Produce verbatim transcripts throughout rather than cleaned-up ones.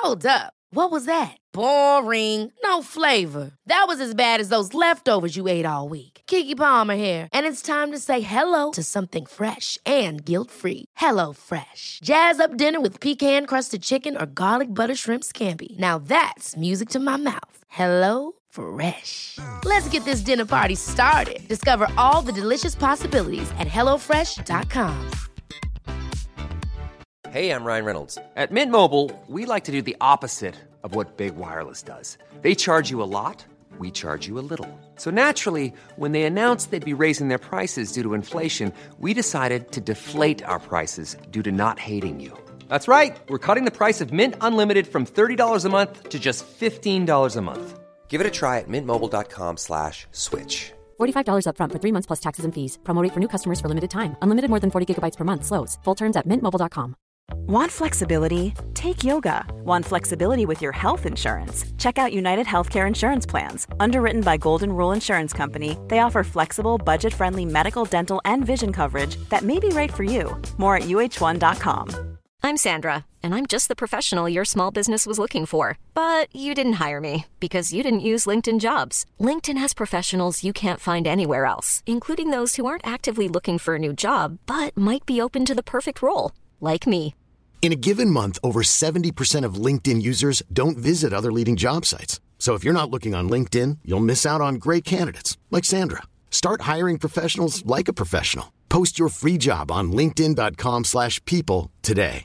Hold up. What was that? Boring. No flavor. That was as bad as those leftovers you ate all week. Keke Palmer here, and it's time to say hello to something fresh and guilt-free. Hello Fresh. Jazz up dinner with pecan-crusted chicken or garlic butter shrimp scampi. Now that's music to my mouth. Hello Fresh. Let's get this dinner party started. Discover all the delicious possibilities at hello fresh dot com. Hey, I'm Ryan Reynolds. At Mint Mobile, we like to do the opposite of what Big Wireless does. They charge you a lot, we charge you a little. So naturally, when they announced they'd be raising their prices due to inflation, we decided to deflate our prices due to not hating you. That's right. We're cutting the price of Mint Unlimited from thirty dollars a month to just fifteen dollars a month. Give it a try at mintmobile.com slash switch. forty-five dollars up front for three months plus taxes and fees. Promo rate for new customers for limited time. Unlimited more than forty gigabytes per month slows. Full terms at mint mobile dot com. Want flexibility? Take yoga. Want flexibility with your health insurance? Check out United Healthcare Insurance Plans. Underwritten by Golden Rule Insurance Company, they offer flexible, budget-friendly medical, dental, and vision coverage that may be right for you. More at U H one dot com. I'm Sandra, and I'm just the professional your small business was looking for. But you didn't hire me because you didn't use LinkedIn Jobs. LinkedIn has professionals you can't find anywhere else, including those who aren't actively looking for a new job, but might be open to the perfect role, like me. In a given month, over seventy percent of LinkedIn users don't visit other leading job sites. So if you're not looking on LinkedIn, you'll miss out on great candidates like Sandra. Start hiring professionals like a professional. Post your free job on linkedin dot com slash people today.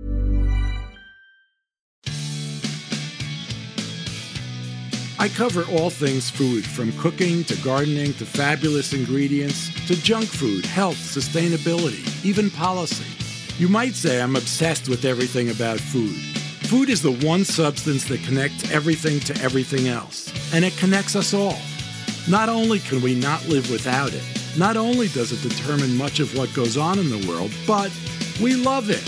I cover all things food, from cooking to gardening to fabulous ingredients to junk food, health, sustainability, even policy. You might say I'm obsessed with everything about food. Food is the one substance that connects everything to everything else, and it connects us all. Not only can we not live without it, not only does it determine much of what goes on in the world, but we love it.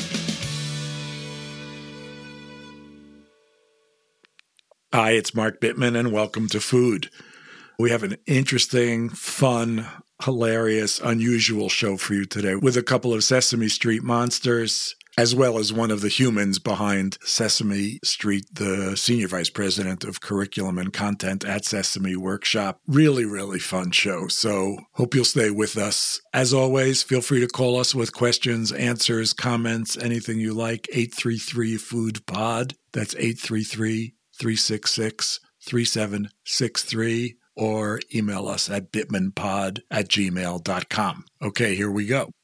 Hi, it's Mark Bittman, and welcome to Food. We have an interesting, fun, hilarious, unusual show for you today with a couple of Sesame Street monsters, as well as one of the humans behind Sesame Street, the Senior Vice President of Curriculum and Content at Sesame Workshop. Really, really fun show. So hope you'll stay with us. As always, feel free to call us with questions, answers, comments, anything you like. eight three three food pod. That's eight three three, three six six, three seven six three. Or email us at bittmanpod at gmail dot com. Okay, here we go.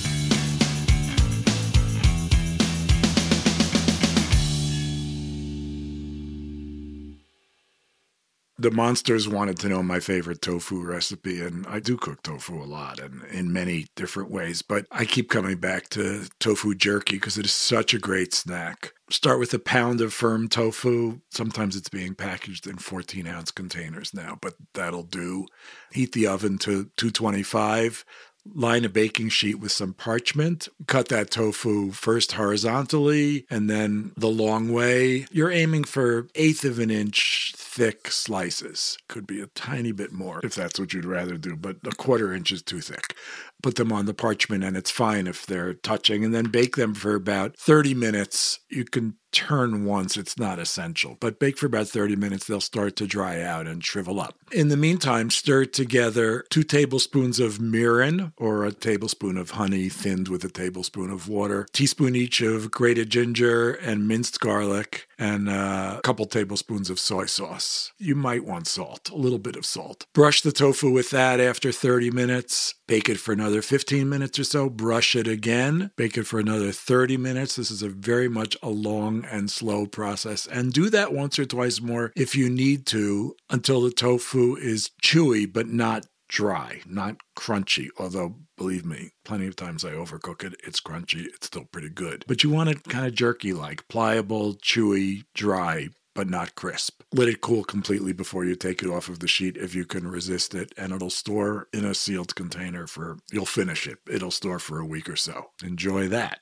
The monsters wanted to know my favorite tofu recipe, and I do cook tofu a lot and in many different ways, but I keep coming back to tofu jerky because it is such a great snack. Start with a pound of firm tofu. Sometimes it's being packaged in fourteen ounce containers now, but that'll do. Heat the oven to two twenty-five. Line a baking sheet with some parchment. Cut that tofu first horizontally and then the long way. You're aiming for eighth of an inch thick slices. Could be a tiny bit more if that's what you'd rather do, but a quarter inch is too thick. Put them on the parchment and it's fine if they're touching, and then bake them for about thirty minutes. You can turn once, it's not essential, but bake for about thirty minutes. They'll start to dry out and shrivel up. In the meantime, stir together two tablespoons of mirin, or a tablespoon of honey thinned with a tablespoon of water, teaspoon each of grated ginger and minced garlic, and a couple tablespoons of soy sauce. You might want salt, a little bit of salt. Brush the tofu with that after thirty minutes. Bake it for another fifteen minutes or so. Brush it again. Bake it for another thirty minutes. This is a very much a long and slow process. And do that once or twice more if you need to until the tofu is chewy but not dry, not crunchy. Although, believe me, plenty of times I overcook it. It's crunchy. It's still pretty good. But you want it kind of jerky-like, pliable, chewy, dry, but not crisp. Let it cool completely before you take it off of the sheet if you can resist it, and it'll store in a sealed container for, you'll finish it. It'll store for a week or so. Enjoy that.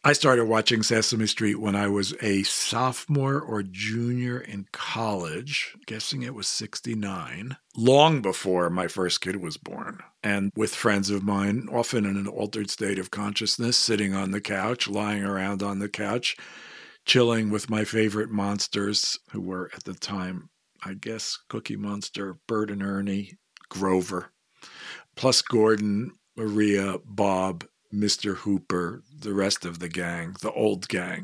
I started watching Sesame Street when I was a sophomore or junior in college, guessing it was sixty-nine, long before my first kid was born. And with friends of mine, often in an altered state of consciousness, sitting on the couch, lying around on the couch, chilling with my favorite monsters, who were at the time, I guess, Cookie Monster, Bert and Ernie, Grover, plus Gordon, Maria, Bob, Mister Hooper, the rest of the gang, the old gang.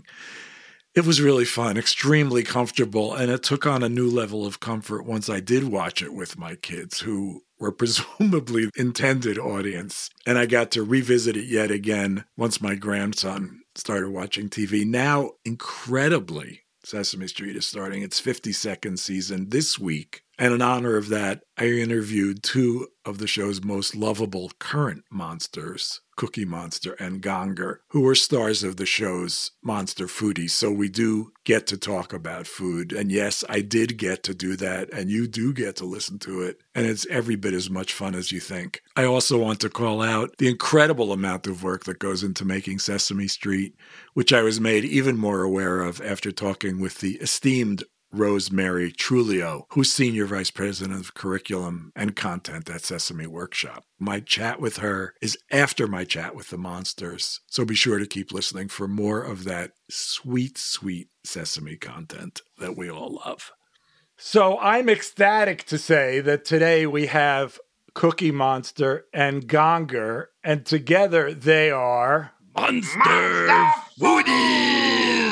It was really fun, extremely comfortable, and it took on a new level of comfort once I did watch it with my kids, who were presumably intended audience. And I got to revisit it yet again once my grandson started watching T V. Now, incredibly, Sesame Street is starting its fifty-second season this week. And in honor of that, I interviewed two of the show's most lovable current monsters, Cookie Monster and Gonger, who are stars of the show's Monster Foodies. So we do get to talk about food. And yes, I did get to do that, and you do get to listen to it. And it's every bit as much fun as you think. I also want to call out the incredible amount of work that goes into making Sesame Street, which I was made even more aware of after talking with the esteemed Rosemary Trulio, who's Senior Vice President of Curriculum and Content at Sesame Workshop. My chat with her is after my chat with the monsters, so be sure to keep listening for more of that sweet, sweet Sesame content that we all love. So I'm ecstatic to say that today we have Cookie Monster and Gonger, and together they are... Monster Foodies!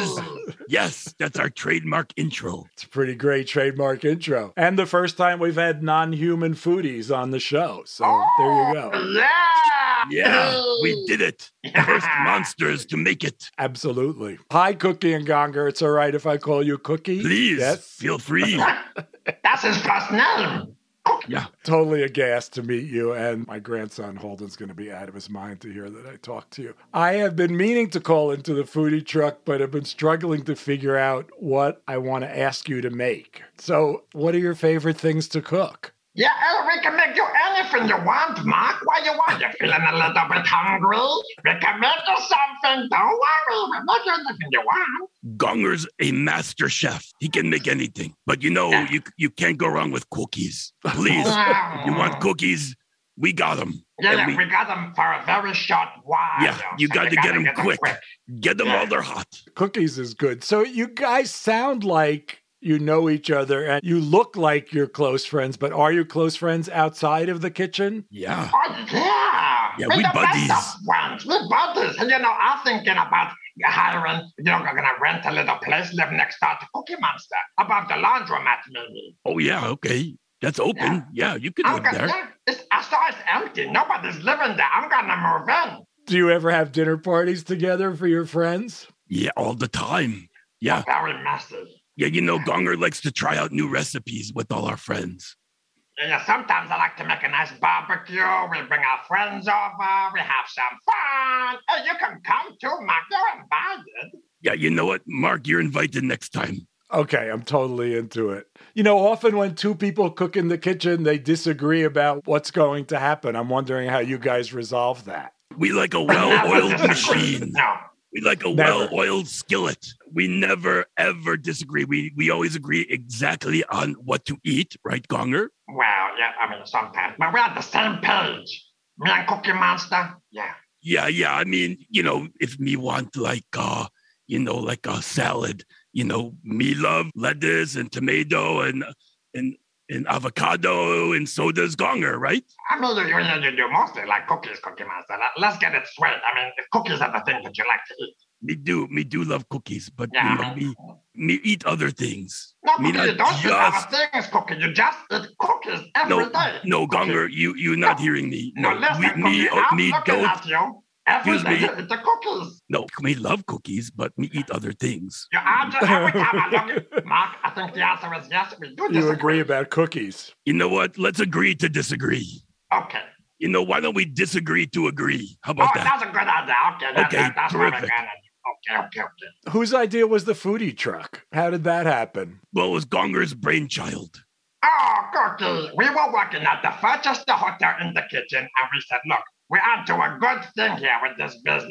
Yes, that's our trademark intro. It's a pretty great trademark intro. And the first time we've had non-human foodies on the show. So oh, there you go. Yeah! Yeah, we did it. First monsters to make it. Absolutely. Hi, Cookie and Gonger. It's all right if I call you Cookie? Please, yes? Feel free. That's his first name. Yeah. Totally aghast to meet you, and my grandson Holden's going to be out of his mind to hear that I talked to you. I have been meaning to call into the foodie truck, but have been struggling to figure out what I want to ask you to make. So what are your favorite things to cook? Yeah, we can make you anything you want, Mark. What you want? You're feeling a little bit hungry? We can make you something. Don't worry. We'll make you anything you want. Gonger's a master chef. He can make anything. But you know, yeah. you you can't go wrong with cookies. Please, if you want cookies, we got them. Yeah, yeah we, we got them for a very short while. Yeah, you so got to get them get quick. Them quick. Get them yeah. while they're hot. Cookies is good. So you guys sound like you know each other, and you look like you're close friends, but are you close friends outside of the kitchen? Yeah. Oh, yeah. Yeah, We're we the buddies. Best of friends. We're buddies. And, you know, I'm thinking about hiring, you know, we're going to rent a little place, live next door to Cookie Monster, above the laundromat, maybe. Oh, yeah, okay. That's open. Yeah, yeah you can I'm live gonna, there. Yeah, it's, I saw it's empty. Nobody's living there. I'm going to move in. Do you ever have dinner parties together for your friends? Yeah, all the time. Yeah. Very massive. Yeah, you know, Gonger likes to try out new recipes with all our friends. Yeah, sometimes I like to make a nice barbecue. We bring our friends over. We have some fun. Hey, you can come too, Mark. You're invited. Yeah, you know what, Mark? You're invited next time. Okay, I'm totally into it. You know, often when two people cook in the kitchen, they disagree about what's going to happen. I'm wondering how you guys resolve that. We like a well-oiled machine. No. We like a never. well-oiled skillet. We never, ever disagree. We we always agree exactly on what to eat, right, Gonger? Well, yeah, I mean, sometimes. But we're on the same page. Me and Cookie Monster, yeah. Yeah, yeah. I mean, you know, if me want like, uh, you know, like a salad, you know, me love lettuce and tomato and and and avocado, and so does Gonger, right? I mean, you, you, you do mostly like cookies, Cookie Monster. Let's get it straight. I mean, cookies are the thing that you like to eat. Me do, me do love cookies, but yeah, you know, I mean, me, me eat other things. No, me Cookie, you don't just... eat other things, Cookie. You just eat cookies every no, day. No, Gonger, you, you're not no. hearing me. No, no listen, we, Cookie, me, I'm me looking don't... at you. Every Excuse day me. you eat the cookies. No, me love cookies, but me eat other things. You answer every time I look. Mark, I think the answer is yes. We do disagree. You agree about cookies. You know what? Let's agree to disagree. Okay. You know, why don't we disagree to agree? How about oh, that? That's a good idea. Okay, that, okay that, that's terrific. what we're gonna do. Okay, okay, okay. Whose idea was the foodie truck? How did that happen? Well, it was Gonger's brainchild. Oh, Cookie, we were working at the Furchester Hotel in the kitchen, and we said, look, we're onto a good thing here with this business.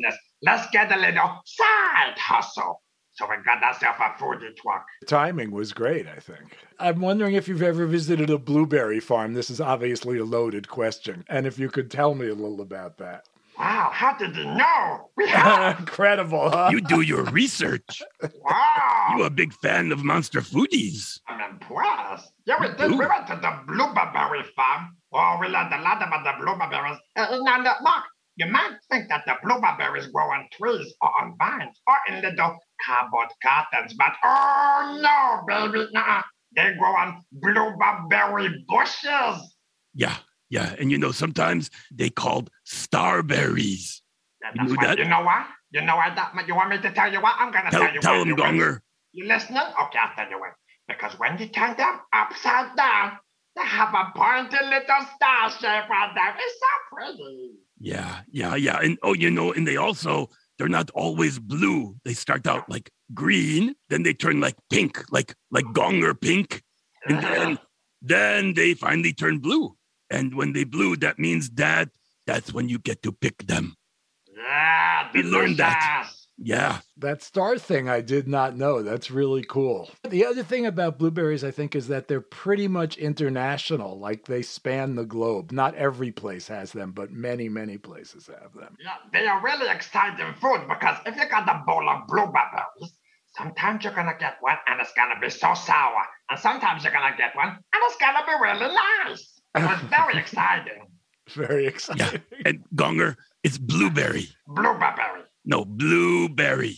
let's get a little side hustle. So we got ourselves a foodie truck. The timing was great, I think. I'm wondering if you've ever visited a blueberry farm. This is obviously a loaded question. And if you could tell me a little about that. Wow, how did you know? We have. Incredible, huh? You do your research. Wow. You a big fan of Monster Foodies. I'm impressed. Yeah, we did. We went to the blueberry farm. Oh, we learned a lot about the blueberries. Uh, now, look, Mark, you might think that the blueberries grow on trees or on vines or in little cardboard cartons, but oh no, baby, nah, they grow on blueberry bushes. Yeah, yeah, and you know, sometimes they called starberries. Yeah, You that's knew why, that? You know what? You know what? That, you want me to tell you what? I'm going to Tell, tell you tell what. them, You ready? Gonger. You listening? Okay, I'll tell you what. Because when you turn them upside down, they have a pointy little star shape on them. It's so pretty. Yeah, yeah, yeah. And oh, you know, and they also, they're not always blue. They start out like green, then they turn like pink, like like Gonger pink. And then, then they finally turn blue. And when they blue, that means that that's when you get to pick them. Yeah, We learned that. delicious. Yeah. That star thing I did not know. That's really cool. The other thing about blueberries, I think, is that they're pretty much international. Like they span the globe. Not every place has them, but many, many places have them. Yeah, they are really exciting food because if you got a bowl of blueberries, sometimes you're gonna get one and it's gonna be so sour, and sometimes you're gonna get one and it's gonna be really nice. So it's very exciting. Very Yeah. exciting. And Gonger, it's blueberry. Blueberry, No, blueberry.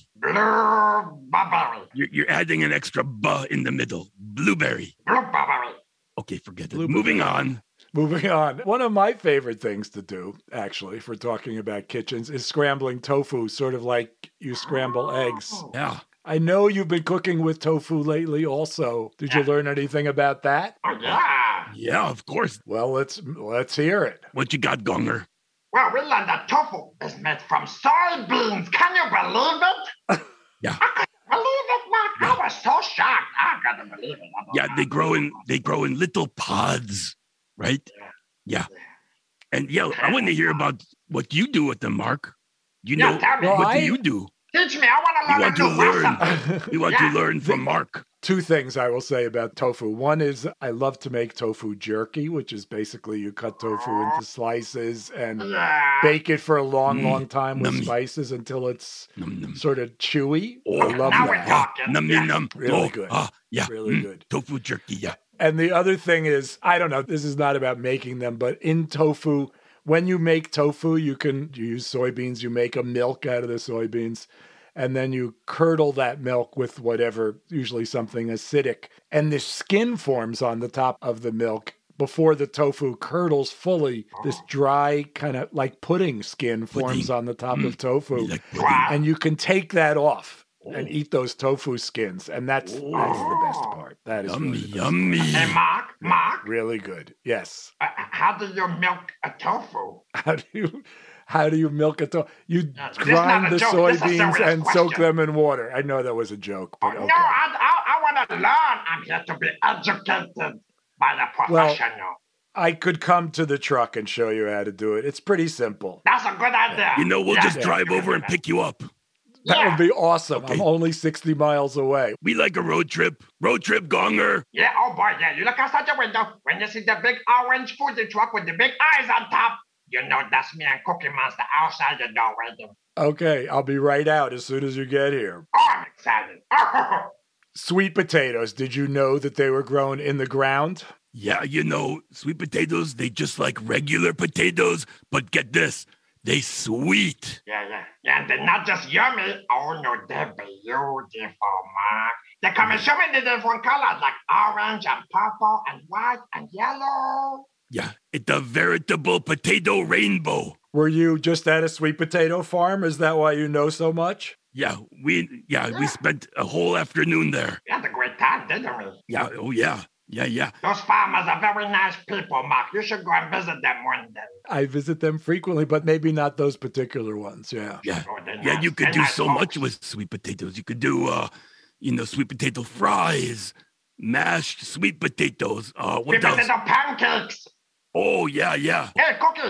blueberry, You're, you're adding an extra buh in the middle. Blueberry. blueberry. Okay, forget it. Blueberry. Moving on. Moving on. One of my favorite things to do, actually, for talking about kitchens, is scrambling tofu, sort of like you scramble eggs. Yeah. I know you've been cooking with tofu lately also. Did you learn anything about that? Oh yeah. Yeah, of course. Well, let's let's hear it. What you got, Gonger? Well, we learned that tofu is made from soybeans. Can you believe it? Yeah. I couldn't believe it, Mark. I was so shocked. I couldn't believe it. Yeah, they grow in they grow in little pods, right? Yeah. And yeah, I want to hear about what you do with them, Mark. You Yeah, know, tell me. what Well, I- do you do? Teach me. I want to We learn want a to new learn. recipe. We want Yeah. to learn from Mark. Two things I will say about tofu. One is I love to make tofu jerky, which is basically you cut tofu into slices and Yeah. bake it for a long, Mm, long time with nummy. spices until it's Num, num. sort of chewy. Oh, I love now that. we're talking. Num, Yeah. num. Really Oh, good. Ah, yeah. Really mm, good. Tofu jerky, yeah. And the other thing is, I don't know, this is not about making them, but in tofu, when you make tofu, you can you use soybeans, you make a milk out of the soybeans, and then you curdle that milk with whatever, usually something acidic. And the skin forms on the top of the milk before the tofu curdles fully. This dry, kind of like pudding skin forms Pudding. on the top Mm. of tofu. You like pudding. Wow. And you can take that off and eat those tofu skins. And that's that's the best part. That is Yummy, really the best yummy. Hey, Mark, Mark, Really good. Yes. uh, how do you milk a tofu? How do you how do you milk a tofu? You Uh, this is grind not a the joke. This is a soybeans serious and soak question. them in water. I know that was a joke, Oh, but okay. no, I, I, I want to learn. I'm here to be educated by the Well- professional. I could come to the truck and show you how to do it. It's pretty simple. That's a good idea. You know, we'll Yeah. just drive over and pick you up. That Yeah. would be awesome. Okay. I'm only sixty miles away. We like a road trip. Road trip, Gonger. Yeah, oh boy, yeah. You look outside the window. When you see the big orange foodie truck with the big eyes on top, you know that's me and Cookie Monster outside the door waiting. Okay, I'll be right out as soon as you get here. Oh, I'm excited. Oh, Sweet potatoes, did you know that they were grown in the ground? Yeah, you know, sweet potatoes, they just like regular potatoes, but get this, they sweet. yeah, yeah. Yeah, and they're not just yummy. Oh, no, they're beautiful, Mark. They come in so many different colors, like orange and purple and white and yellow. Yeah, it's a veritable potato rainbow. Were you just at a sweet potato farm? Is that why you know so much? Yeah, we yeah, we spent a whole afternoon there. We had a great time, didn't we? Yeah, oh yeah. Yeah, yeah. Those farmers are very nice people, Mark. You should go and visit them one day. I visit them frequently, but maybe not those particular ones. Yeah. Yeah. Oh, they're Yeah, nice. you could They're do nice so folks. much with sweet potatoes. You could do uh, you know, sweet potato fries, mashed sweet potatoes. Uh what Sweet else? potato pancakes. Oh yeah, yeah. Hey, Cookie,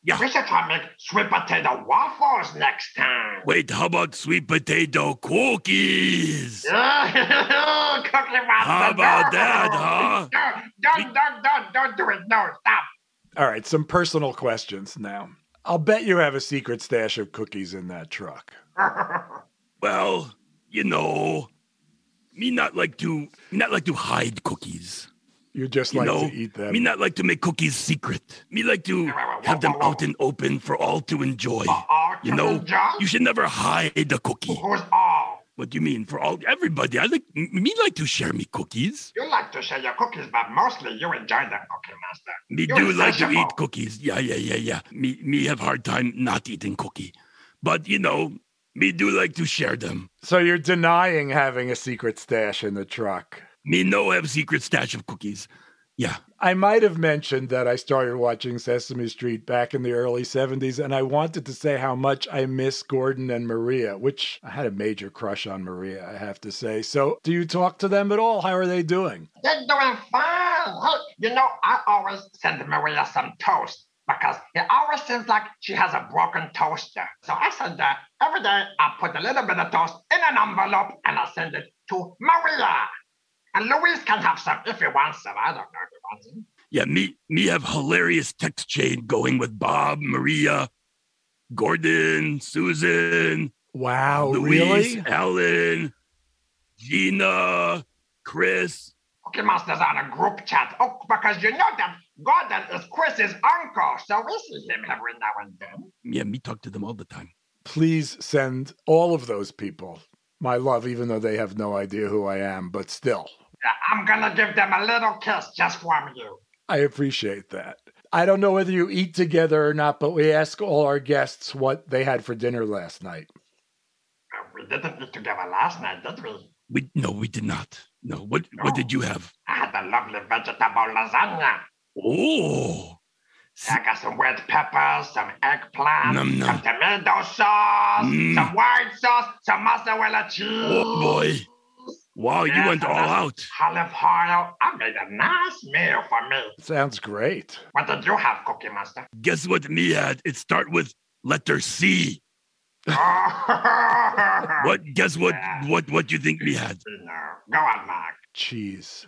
Yeah. We should try to make sweet potato waffles next time. Wait, how about sweet potato cookies? Cookie Monster. How about no. that, huh? Don't, don't, don't, don't, don't do it. No, stop. All right, some personal questions now. I'll bet you have a secret stash of cookies in that truck. Well, you know, me not like to, me not like to hide cookies. You just You like know, to eat them. me not like to make cookies secret. Me like to have them out and open for all to enjoy. All You to know, enjoy? you should never hide a cookie. Who's all? What do you mean? For all everybody? I like me like to share me cookies. You like to share your cookies, but mostly you enjoy them, Cookie Master. Me You're do like to insatiable. eat cookies. Yeah, yeah, yeah, yeah. Me me have hard time not eating cookie. But you know, me do like to share them. So you're denying having a secret stash in the truck. Me no have secret stash of cookies. Yeah. I might have mentioned that I started watching Sesame Street back in the early seventies, and I wanted to say how much I miss Gordon and Maria, which I had a major crush on Maria, I have to say. So do you talk to them at all? How are they doing? They're doing fine. Hey, you know, I always send Maria some toast because it always seems like she has a broken toaster. So I send her every day. I put a little bit of toast in an envelope and I send it to Maria. And Luis can have some if he wants some. I don't know if he wants them. Yeah, me me have hilarious text chain going with Bob, Maria, Gordon, Susan, Wow, Luis, really? Ellen, Gina, Chris. Cookie Master's on a group chat. Oh, because you know that Gordon is Chris's uncle. So we see him every now and then. Yeah, me talk to them all the time. Please send all of those people my love, even though they have no idea who I am, but still. Yeah, I'm going to give them a little kiss just from you. I appreciate that. I don't know whether you eat together or not, but we ask all our guests what they had for dinner last night. Uh, We didn't eat together last night, did we? We no, we did not. No. What what did you have? I had a lovely vegetable lasagna. Oh. I got some red peppers, some eggplant, Num, num. some tomato sauce, Mm. some white sauce, some mozzarella cheese. Oh boy. Wow, you Yes, went and all then out. Olive oil. I made a nice meal for me. Sounds great. What did you have, Cookie Master? Guess what me had? It start with letter C. Oh, What guess what Yeah. what what you think me had? You know. Go on, Mark. Cheese.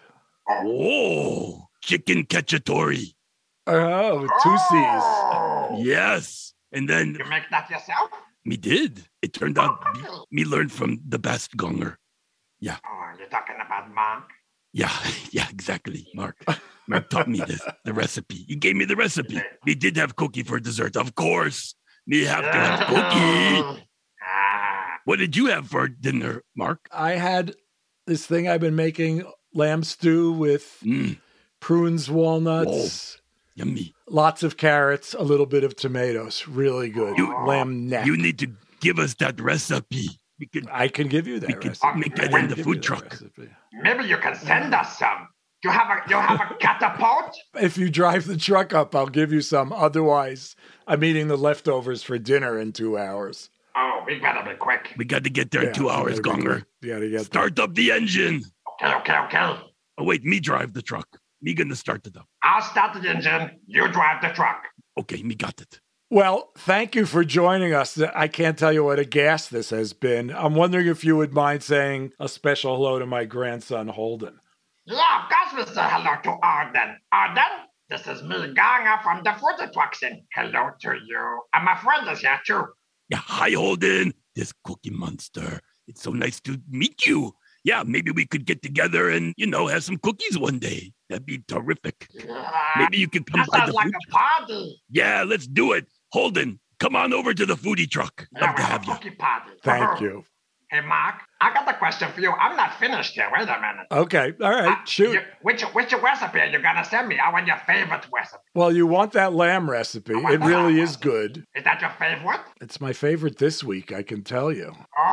Oh, chicken cacciatore. Oh, two C's. Oh, Yes. And then You make that yourself? me did. It turned out me, me learned from the best gonger. Oh, you're talking about Mark? Yeah, yeah, exactly. Mark. Mark taught me this, the recipe. He gave me the recipe. Me did have cookie for dessert. Of course. Me have to have cookie. Ah, What did you have for dinner, Mark? I had this thing I've been making, lamb stew with Mm, prunes, walnuts, yummy. lots of carrots, a little bit of tomatoes. Really good. You- lamb neck. You need to give us that recipe. We could I can give you that we could recipe. make I that can in the give food you that truck. recipe. maybe you can send us some. You have a you have a catapult? If you drive the truck up, I'll give you some. Otherwise, I'm eating the leftovers for dinner in two hours. Oh, we better be quick. We got to get there in Yeah, two hours, gotta be Gonger. quick. You gotta get Start up the engine. Okay, okay, okay. Oh wait, me drive the truck. Me gonna start it up. I'll start the engine. You drive the truck. Okay, me got it. Well, thank you for joining us. I can't tell you what a gas this has been. I'm wondering if you would mind saying a special hello to my grandson, Holden. Yeah, of course we say hello to Arden. Arden, this is me, Ganger from the Food Truck, saying hello to you. And my friend is here too. Yeah, hi Holden. This Cookie Monster. It's so nice to meet you. Yeah, maybe we could get together and, you know, have some cookies one day. That'd be terrific. Yeah, Maybe you could come that by sounds the like food a party. Yeah, let's do it. Holden, come on over to the foodie truck. Yeah, Love we to have have a you. cookie party. Thank you. Hey, Mark, I got a question for you. I'm not finished here. Wait a minute. Okay, all Uh, right, shoot. you- which which recipe are you gonna send me? I want your favorite recipe. Well, you want that lamb recipe. It really is good. Is that your favorite? It's my favorite this week, I can tell you.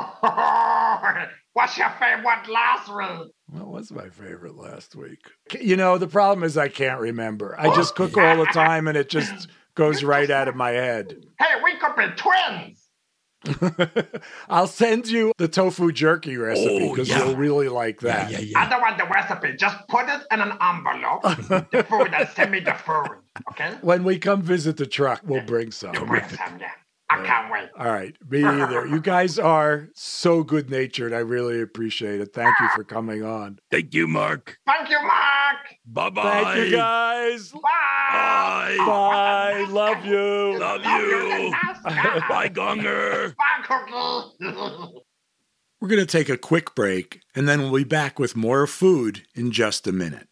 Oh, what's your favorite last week? What was my favorite last week? You know, the problem is I can't remember. I just cook all the time and it just goes right out of my head. Hey, we could be twins. I'll send you the tofu jerky recipe because Oh, yeah. you'll really like that. Yeah, yeah, yeah. I don't want the recipe. Just put it in an envelope. The food and send me the food. Okay? When we come visit the truck, we'll bring some. You bring some, yeah. I can't wait. All right, me either. You guys are so good-natured. I really appreciate it. Thank you for coming on. Thank you, Mark. Thank you, Mark. Bye-bye. Thank you, guys. Bye. Bye. Bye. Love you. Love Love you, you. the nice guy. Bye, Gonger. Bye, Cookie. We're going to take a quick break, and then we'll be back with more food in just a minute.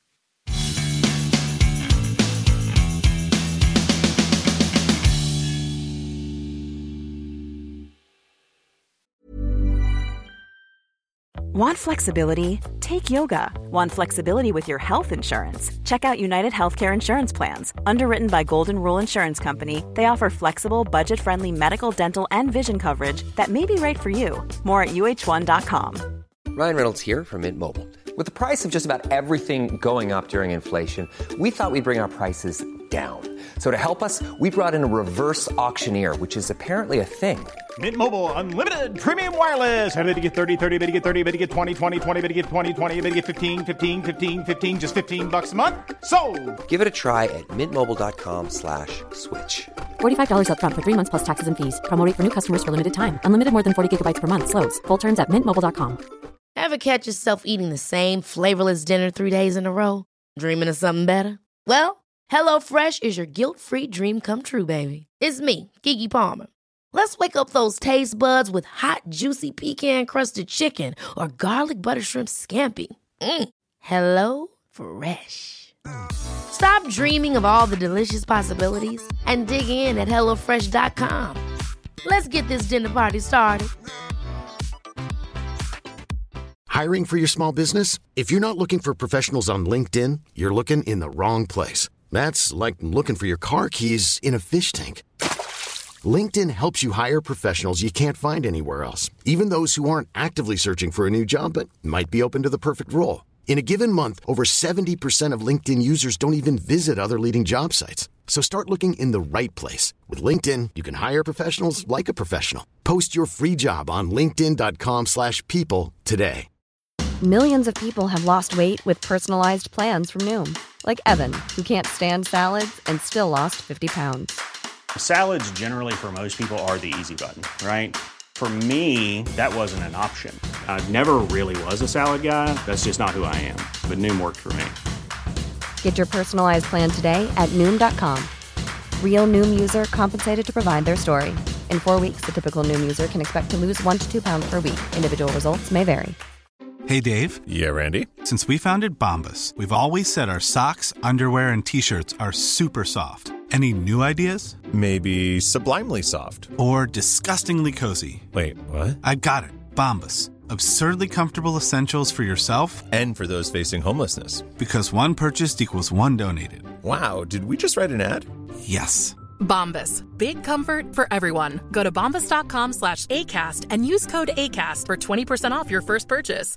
Want flexibility? Take yoga. Want flexibility with your health insurance? Check out United Healthcare Insurance Plans. Underwritten by Golden Rule Insurance Company, they offer flexible, budget-friendly medical, dental, and vision coverage that may be right for you. More at U H one dot com. Ryan Reynolds here from Mint Mobile. With the price of just about everything going up during inflation, we thought we'd bring our prices down. So to help us, we brought in a reverse auctioneer, which is apparently a thing. Mint Mobile Unlimited Premium Wireless. How to get thirty, thirty, how to get thirty, how to get twenty, twenty, twenty, how to get twenty, twenty, how to get fifteen, fifteen, fifteen, fifteen, just fifteen bucks a month? Sold! Give it a try at mintmobile.com slash switch. forty-five dollars up front for three months plus taxes and fees. Promo rate for new customers for limited time. Unlimited more than forty gigabytes per month. Slows full terms at mint mobile dot com. Ever catch yourself eating the same flavorless dinner three days in a row? Dreaming of something better? Well, HelloFresh is your guilt-free dream come true, baby. It's me, Keke Palmer. Let's wake up those taste buds with hot, juicy pecan-crusted chicken or garlic butter shrimp scampi. Mm. Hello Fresh. Stop dreaming of all the delicious possibilities and dig in at hello fresh dot com. Let's get this dinner party started. Hiring for your small business? If you're not looking for professionals on LinkedIn, you're looking in the wrong place. That's like looking for your car keys in a fish tank. LinkedIn helps you hire professionals you can't find anywhere else, even those who aren't actively searching for a new job but might be open to the perfect role. In a given month, over seventy percent of LinkedIn users don't even visit other leading job sites. So start looking in the right place. With LinkedIn, you can hire professionals like a professional. Post your free job on linkedin dot com slash people today. Millions of people have lost weight with personalized plans from Noom. Like Evan, who can't stand salads and still lost fifty pounds. Salads generally for most people are the easy button, right? For me, that wasn't an option. I never really was a salad guy. That's just not who I am. But Noom worked for me. Get your personalized plan today at Noom dot com. Real Noom user compensated to provide their story. In four weeks, the typical Noom user can expect to lose one to two pounds per week. Individual results may vary. Hey, Dave. Yeah, Randy. Since we founded Bombas, we've always said our socks, underwear, and T-shirts are super soft. Any new ideas? Maybe sublimely soft. Or disgustingly cozy. Wait, what? I got it. Bombas. Absurdly comfortable essentials for yourself and for those facing homelessness. Because one purchased equals one donated. Wow, did we just write an ad? Yes. Bombas. Big comfort for everyone. Go to bombas dot com slash ACAST and use code ACAST for twenty percent off your first purchase.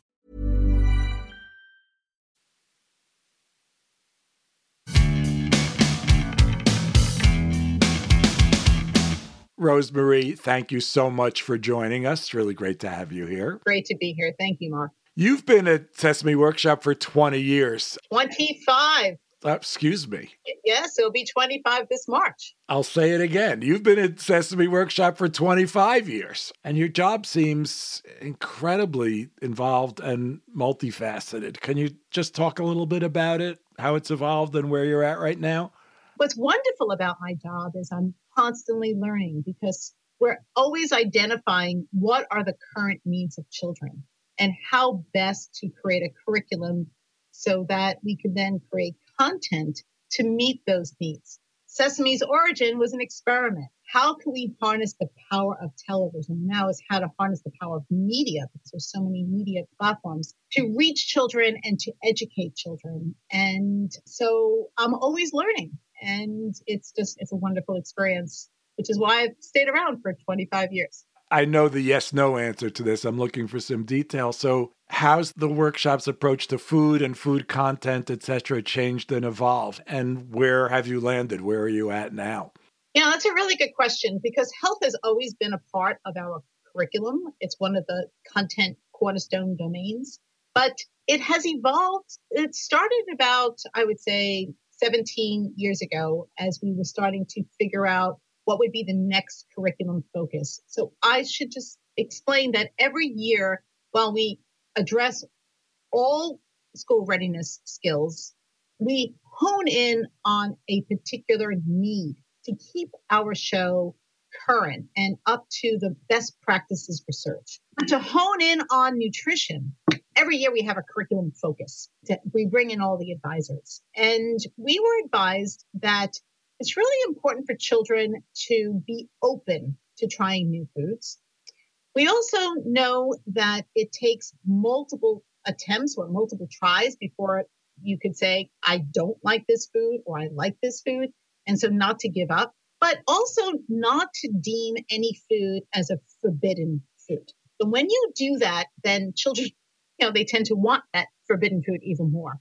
Rosemarie, thank you so much for joining us. It's really great to have you here. Great to be here. Thank you, Mark. You've been at Sesame Workshop for twenty years. twenty-five. Uh, excuse me. Yes, it'll be twenty-five this March. I'll say it again. You've been at Sesame Workshop for twenty-five years, and your job seems incredibly involved and multifaceted. Can you just talk a little bit about it, how it's evolved and where you're at right now? What's wonderful about my job is I'm constantly learning because we're always identifying what are the current needs of children and how best to create a curriculum so that we can then create content to meet those needs. Sesame's origin was an experiment. How can we harness the power of television? Now is how to harness the power of media, because there's so many media platforms, to reach children and to educate children. And so I'm always learning. And it's just, it's a wonderful experience, which is why I've stayed around for twenty-five years. I know the yes-no answer to this. I'm looking for some detail. So how's the workshop's approach to food and food content, et cetera, changed and evolved? And where have you landed? Where are you at now? Yeah, that's a really good question because health has always been a part of our curriculum. It's one of the content cornerstone domains, but it has evolved. It started about, I would say, seventeen years ago as we were starting to figure out what would be the next curriculum focus. So I should just explain that every year, while we address all school readiness skills, we hone in on a particular need to keep our show current and up to the best practices research. To hone in on nutrition, every year we have a curriculum focus. We bring in all the advisors. And we were advised that it's really important for children to be open to trying new foods. We also know that it takes multiple attempts or multiple tries before you could say, I don't like this food or I like this food. And so not to give up, but also not to deem any food as a forbidden food. But when you do that, then children, you know, they tend to want that forbidden food even more.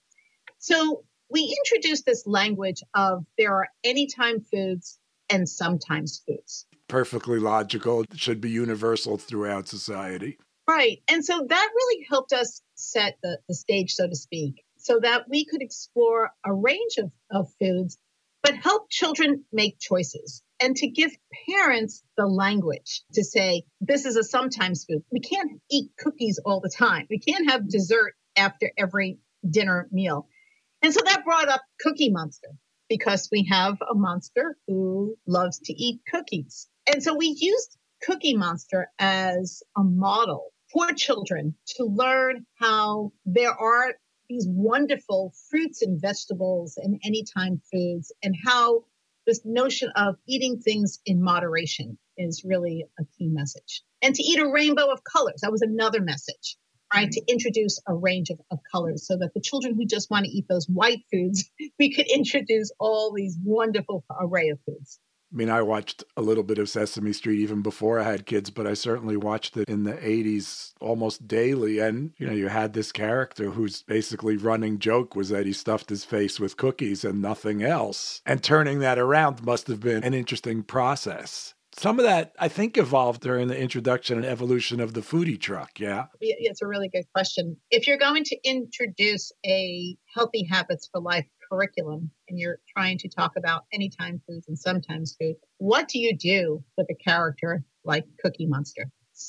So we introduced this language of there are anytime foods and sometimes foods. Perfectly logical. It should be universal throughout society. Right. And so that really helped us set the, the stage, so to speak, so that we could explore a range of, of foods, but help children make choices and to give parents the language to say, this is a sometimes food. We can't eat cookies all the time. We can't have dessert after every dinner meal. And so that brought up Cookie Monster because we have a monster who loves to eat cookies. And so we used Cookie Monster as a model for children to learn how there are these wonderful fruits and vegetables and anytime foods, and how this notion of eating things in moderation is really a key message. And to eat a rainbow of colors, that was another message, right? To introduce a range of, of colors so that the children who just want to eat those white foods, we could introduce all these wonderful array of foods. I mean, I watched a little bit of Sesame Street even before I had kids, but I certainly watched it in the eighties almost daily. And, you know, you had this character whose basically running joke was that he stuffed his face with cookies and nothing else. And turning that around must have been an interesting process. Some of that, I think, evolved during the introduction and evolution of the foodie truck, yeah? It's a really good question. If you're going to introduce a Healthy Habits for Life curriculum and you're trying to talk about anytime foods and sometimes food, what do you do with a character like Cookie Monster?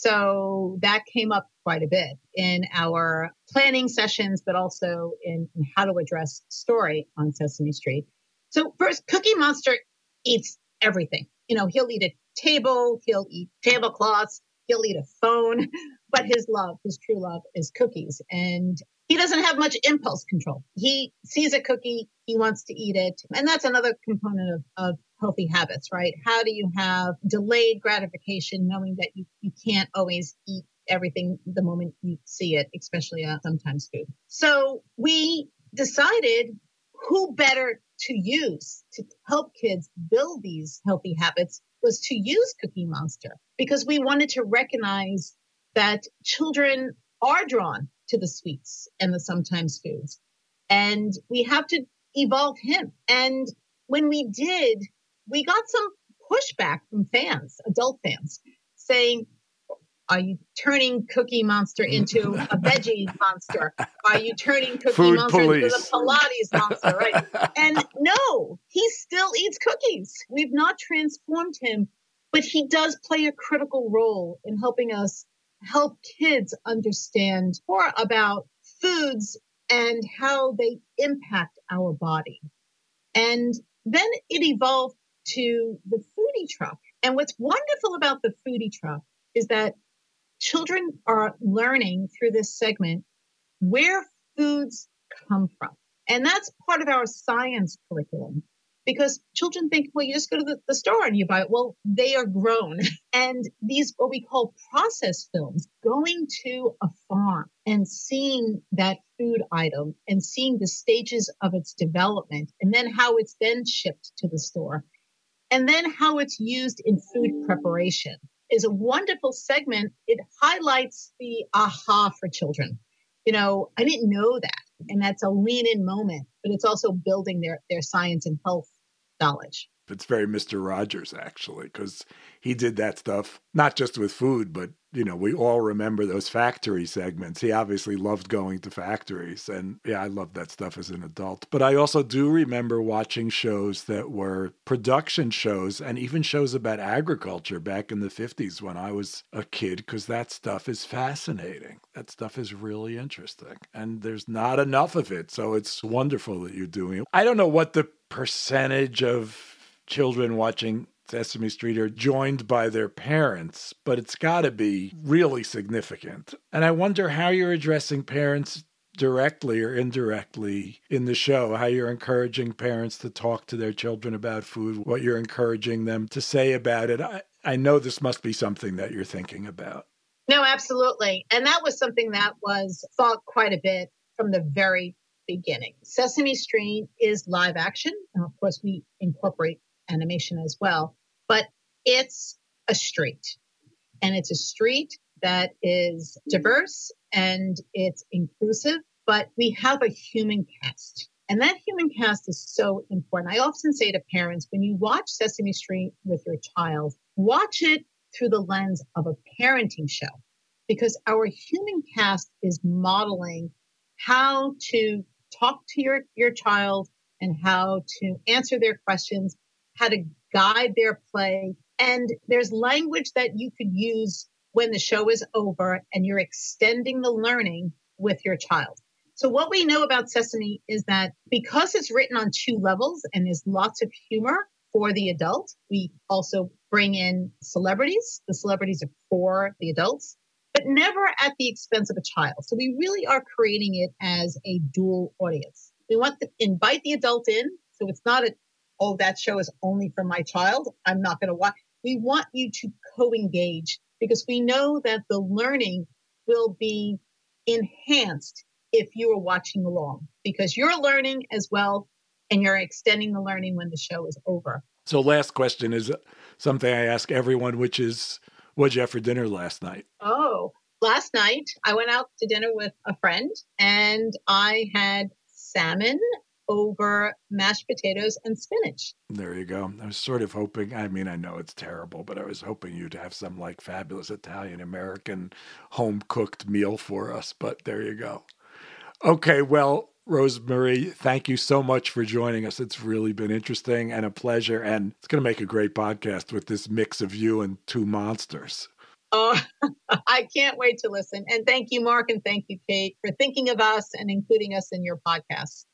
So that came up quite a bit in our planning sessions, but also in, in how to address story on Sesame Street. So first, Cookie Monster eats everything. You know, he'll eat a table, he'll eat tablecloths, he'll eat a phone, but his love, his true love is cookies. And he doesn't have much impulse control. He sees a cookie, he wants to eat it. And that's another component of, of healthy habits, right? How do you have delayed gratification, knowing that you, you can't always eat everything the moment you see it, especially uh, sometimes food. So we decided who better to use to help kids build these healthy habits was to use Cookie Monster, because we wanted to recognize that children are drawn to the sweets and the sometimes foods. And we have to evolve him. And when we did, we got some pushback from fans, adult fans, saying, are you turning Cookie Monster into a veggie monster? Are you turning Cookie Food Monster police. into the Pilates monster? Right? And no, he still eats cookies. We've not transformed him, but he does play a critical role in helping us help kids understand more about foods and how they impact our body. And then it evolved to the foodie truck. And what's wonderful about the foodie truck is that children are learning through this segment where foods come from. And that's part of our science curriculum, because children think, well, you just go to the, the store and you buy it. Well, they are grown. And these, what we call process films, going to a farm and seeing that food item and seeing the stages of its development, and then how it's then shipped to the store, and then how it's used in food preparation is a wonderful segment. It highlights the aha for children. You know, I didn't know that. And that's a lean in moment, but it's also building their, their science and health knowledge. It's very Mister Rogers, actually, because he did that stuff, not just with food, but, you know, we all remember those factory segments. He obviously loved going to factories. And yeah, I loved that stuff as an adult. But I also do remember watching shows that were production shows and even shows about agriculture back in the fifties when I was a kid, because that stuff is fascinating. That stuff is really interesting. And there's not enough of it. So it's wonderful that you're doing it. I don't know what the percentage of children watching Sesame Street are joined by their parents, but it's got to be really significant. And I wonder how you're addressing parents directly or indirectly in the show, how you're encouraging parents to talk to their children about food, what you're encouraging them to say about it. I, I know this must be something that you're thinking about. No, absolutely. And that was something that was thought quite a bit from the very beginning. Sesame Street is live action. And of course, we incorporate animation as well, but it's a street, and it's a street that is diverse and it's inclusive, but we have a human cast, and that human cast is so important. I often say to parents, when you watch Sesame Street with your child, watch it through the lens of a parenting show, because our human cast is modeling how to talk to your, your child and how to answer their questions, how to guide their play. And there's language that you could use when the show is over and you're extending the learning with your child. So what we know about Sesame is that because it's written on two levels and there's lots of humor for the adult, we also bring in celebrities. The celebrities are for the adults, but never at the expense of a child. So we really are creating it as a dual audience. We want to invite the adult in. So it's not a oh, that show is only for my child, I'm not going to watch. We want you to co-engage, because we know that the learning will be enhanced if you are watching along, because you're learning as well and you're extending the learning when the show is over. So last question is something I ask everyone, which is, what'd you have for dinner last night? Oh, last night I went out to dinner with a friend and I had salmon over mashed potatoes and spinach. There you go. I was sort of hoping, I mean, I know it's terrible, but I was hoping you'd have some like fabulous Italian-American home-cooked meal for us, but there you go. Okay, well, Rosemarie, thank you so much for joining us. It's really been interesting and a pleasure, and it's going to make a great podcast with this mix of you and two monsters. Oh, I can't wait to listen. And thank you, Mark, and thank you, Kate, for thinking of us and including us in your podcast.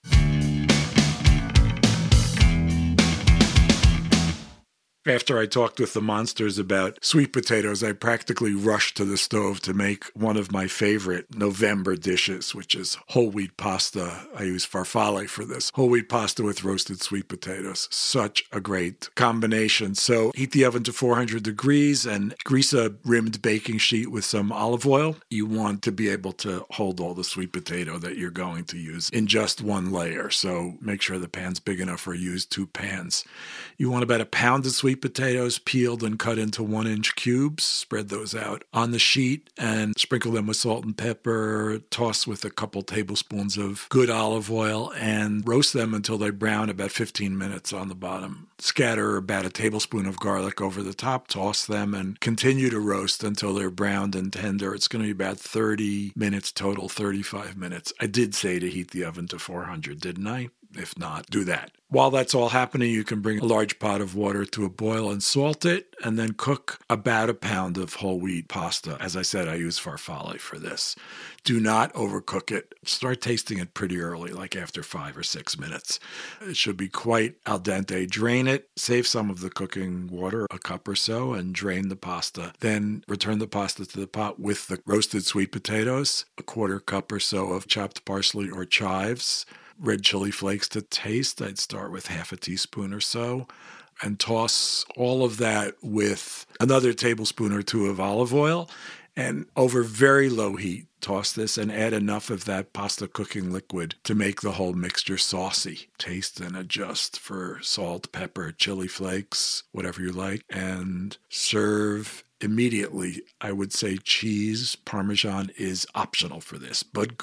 After I talked with the monsters about sweet potatoes, I practically rushed to the stove to make one of my favorite November dishes, which is whole wheat pasta. I use farfalle for this. Whole wheat pasta with roasted sweet potatoes. Such a great combination. So heat the oven to four hundred degrees and grease a rimmed baking sheet with some olive oil. You want to be able to hold all the sweet potato that you're going to use in just one layer. So make sure the pan's big enough, or use two pans. You want about a pound of sweet potatoes peeled and cut into one inch cubes. Spread those out on the sheet and sprinkle them with salt and pepper. Toss with a couple tablespoons of good olive oil and roast them until they brown, about fifteen minutes on the bottom. Scatter about a tablespoon of garlic over the top. Toss them and continue to roast until they're browned and tender. It's going to be about thirty minutes total, thirty-five minutes. I did say to heat the oven to four hundred, didn't I? If not, do that. While that's all happening, you can bring a large pot of water to a boil and salt it, and then cook about a pound of whole wheat pasta. As I said, I use farfalle for this. Do not overcook it. Start tasting it pretty early, like after five or six minutes. It should be quite al dente. Drain it, save some of the cooking water, a cup or so, and drain the pasta. Then return the pasta to the pot with the roasted sweet potatoes, a quarter cup or so of chopped parsley or chives, red chili flakes to taste. I'd start with half a teaspoon or so, and toss all of that with another tablespoon or two of olive oil, and over very low heat, toss this and add enough of that pasta cooking liquid to make the whole mixture saucy. Taste and adjust for salt, pepper, chili flakes, whatever you like, and serve immediately. I would say cheese, Parmesan is optional for this, but good.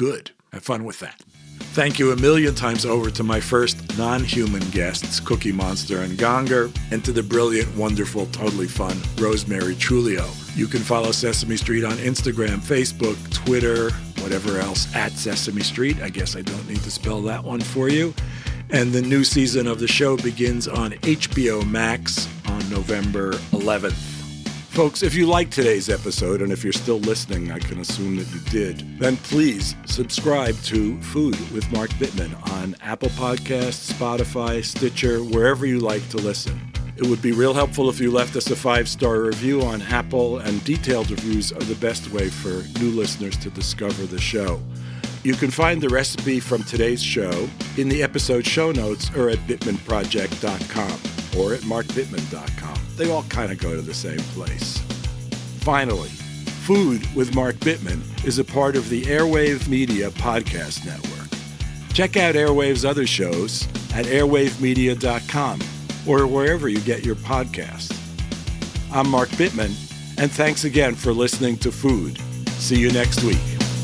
Have fun with that. Thank you a million times over to my first non-human guests, Cookie Monster and Gonger, and to the brilliant, wonderful, totally fun Rosemary Trulio. You can follow Sesame Street on Instagram, Facebook, Twitter, whatever else, at Sesame Street. I guess I don't need to spell that one for you. And the new season of the show begins on H B O Max on November eleventh. Folks, if you liked today's episode, and if you're still listening, I can assume that you did, then please subscribe to Food with Mark Bittman on Apple Podcasts, Spotify, Stitcher, wherever you like to listen. It would be real helpful if you left us a five-star review on Apple, and detailed reviews are the best way for new listeners to discover the show. You can find the recipe from today's show in the episode show notes or at bittman project dot com or at mark bittman dot com. They all kind of go to the same place. Finally, Food with Mark Bittman is a part of the Airwave Media Podcast Network. Check out Airwave's other shows at airwave media dot com or wherever you get your podcasts. I'm Mark Bittman, and thanks again for listening to Food. See you next week.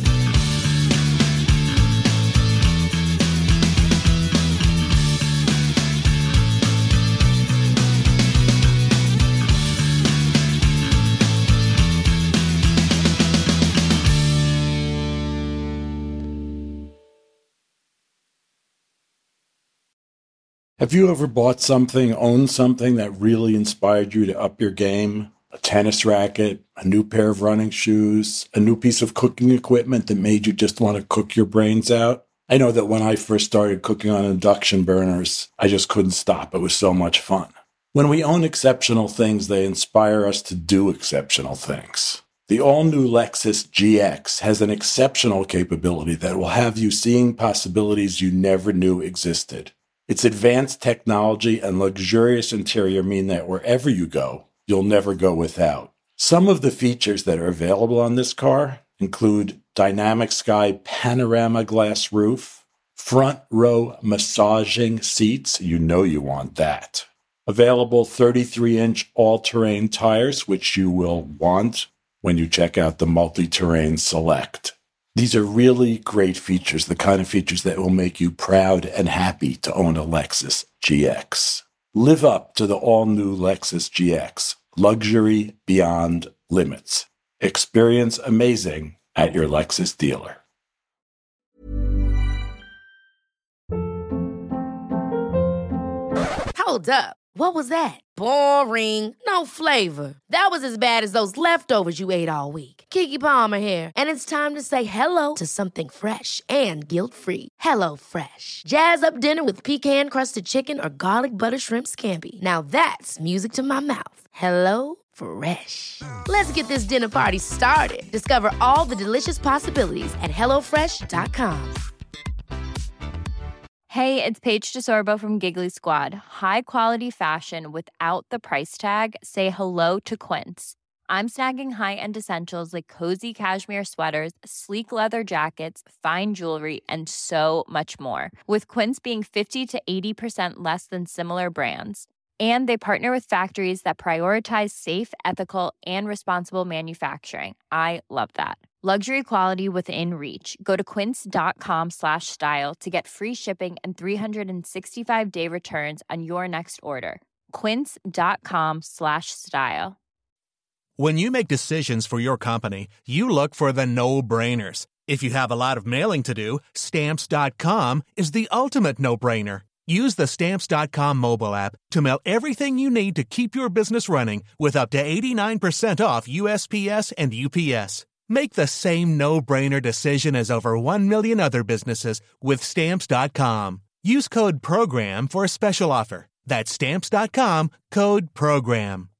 Have you ever bought something, owned something that really inspired you to up your game? A tennis racket, a new pair of running shoes, a new piece of cooking equipment that made you just want to cook your brains out? I know that when I first started cooking on induction burners, I just couldn't stop. It was so much fun. When we own exceptional things, they inspire us to do exceptional things. The all-new Lexus G X has an exceptional capability that will have you seeing possibilities you never knew existed. Its advanced technology and luxurious interior mean that wherever you go, you'll never go without. Some of the features that are available on this car include dynamic sky panorama glass roof, front row massaging seats, you know you want that. Available thirty-three inch all-terrain tires, which you will want when you check out the Multi-Terrain Select. These are really great features, the kind of features that will make you proud and happy to own a Lexus G X. Live up to the all-new Lexus G X. Luxury beyond limits. Experience amazing at your Lexus dealer. Hold up. What was that? Boring. No flavor. That was as bad as those leftovers you ate all week. Keke Palmer here, and it's time to say hello to something fresh and guilt-free. Hello Fresh. Jazz up dinner with pecan-crusted chicken or garlic butter shrimp scampi. Now that's music to my mouth. Hello Fresh. Let's get this dinner party started. Discover all the delicious possibilities at hello fresh dot com. Hey, it's Paige DeSorbo from Giggly Squad. High quality fashion without the price tag. Say hello to Quince. I'm snagging high-end essentials like cozy cashmere sweaters, sleek leather jackets, fine jewelry, and so much more. With Quince being fifty to eighty percent less than similar brands. And they partner with factories that prioritize safe, ethical, and responsible manufacturing. I love that. Luxury quality within reach. Go to quince.com slash style to get free shipping and three sixty-five day returns on your next order. Quince.com slash style. When you make decisions for your company, you look for the no-brainers. If you have a lot of mailing to do, Stamps dot com is the ultimate no-brainer. Use the Stamps dot com mobile app to mail everything you need to keep your business running with up to eighty-nine percent off U S P S and U P S. Make the same no-brainer decision as over one million other businesses with Stamps dot com. Use code PROGRAM for a special offer. That's Stamps dot com, code PROGRAM.